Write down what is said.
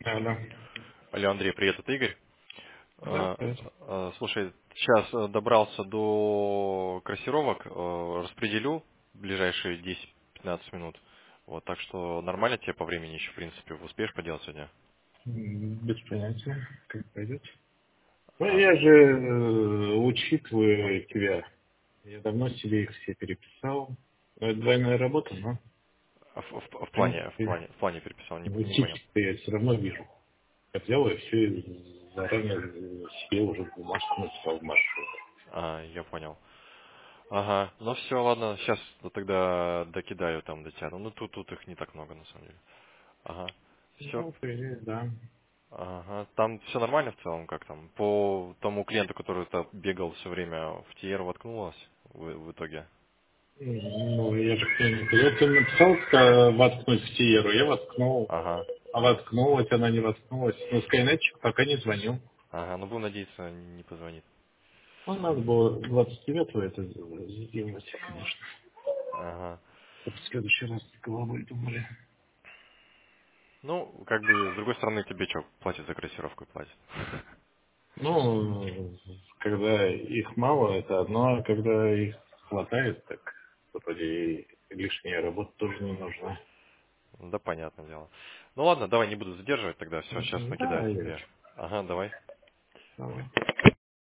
Да, да. Алло, Андрей, привет, это Игорь. Да, конечно. Слушай, сейчас добрался до кроссировок, распределю в ближайшие 10-15 минут. Вот, так что нормально тебе по времени еще, в принципе, успеешь поделать сегодня? Без понятия, как пойдет. Ну, А, я же учитываю тебя. Я давно себе их все переписал. Ну, это двойная работа, но, в в плане, в принципе, плане, в плане переписал, не понял. типы я все равно вижу. Я взял и все заранее себе уже в бумажку написал в маршрут. Я понял. Ага, ну все, ладно, сейчас тогда докидаю там до тебя. Ну, тут их не так много, на самом деле. Ага, все. Ну, по идее, да. Ага. Там все нормально в целом, как там? По тому клиенту, который бегал все время в TR, воткнулась в итоге? Ну, я же понял. Я тебе написал, воткнуть в Тиеру, я воткнул. Ага. А воткнулась, она не воткнулась. Ну, скайнетчик пока не звонил. Ага, ну будем надеяться, не позвонит. Ну, надо было 29-го это сделать, конечно. Ага. Чтобы в следующий раз с головой думали. Ну, как бы, с другой стороны, тебе что, платят за корректировку и платят. Ну, когда их мало, это одно, а когда их хватает, так вроде и лишняя работа тоже не нужна. Да, понятное дело. Ну ладно, давай не буду задерживать тогда, все, сейчас Да, накидаю я тебе. вижу. Ага, давай. Давай.